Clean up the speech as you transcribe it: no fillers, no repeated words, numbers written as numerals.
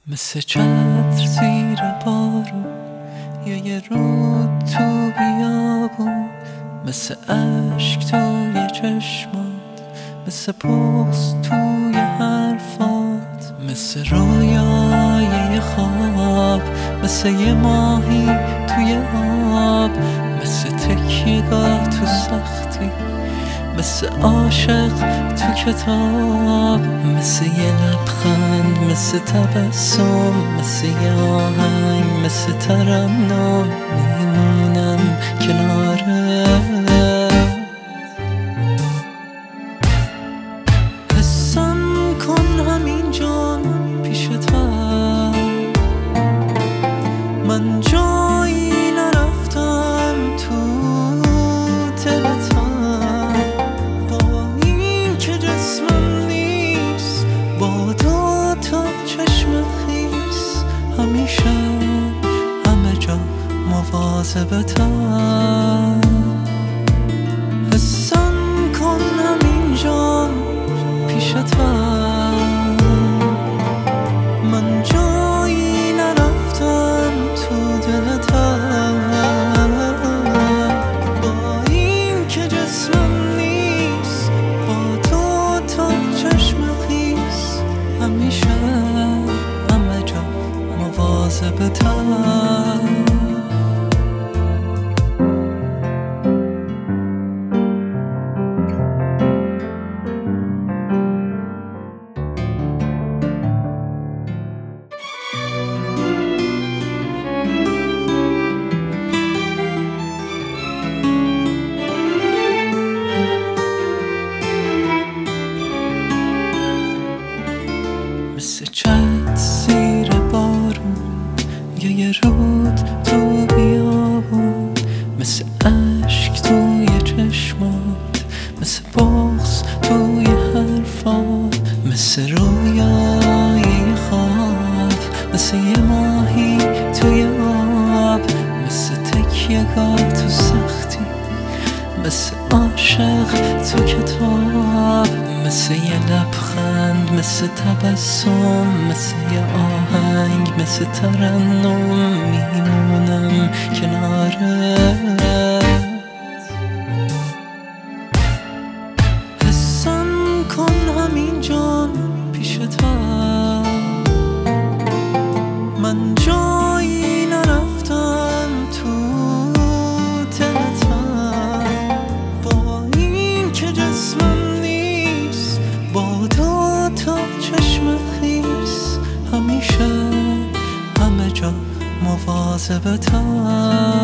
مثل چتر زیر بارون یا یه رود تو بیابون، مثل عشق توی چشمات، مثل بغض توی حرفات، مثل رویای یه خواب، مثل یه ماهی توی آب، مثل تکیه‌گاه تو سختی، مثل عاشق تو کتاب، مثل یه لبخند، مثل تبسم، مثل یه آهنگ، مثل ترنم میمونم کنارت. حسم کن همینجا پیشتم، من جایی نرفتم تو دلتم، با این که جسمم نیست، با دو تا چشم خیس، همیشه همه جا مواظبتم. حسم کن همینجا پیشتم، من جایی نرفتم تو دلتم، با این که جسمم نیست، با دو تا چشم خیس، همیشه همه جا مواظبتم. مثل چتر زیر بارون یا یه رود تو بیابون، مثل عشق توی چشمات، مثل بغض توی حرفات، مثل رویای یه خواب، مثل یه ماهی توی آب، مثل تکیه‌گاه تو سختی، مثل عاشق تو کتاب، مثل یه لبخند، مثل تبسم، مثل یه آهنگ، مثل ترنم میمونم کنارت. حسم کن همینجا پیشتم، من جایی نرفتم تو دلتم، با این که جسمم نیست، با دو تا چشم خیس، همیشه همه جا مواظبتم.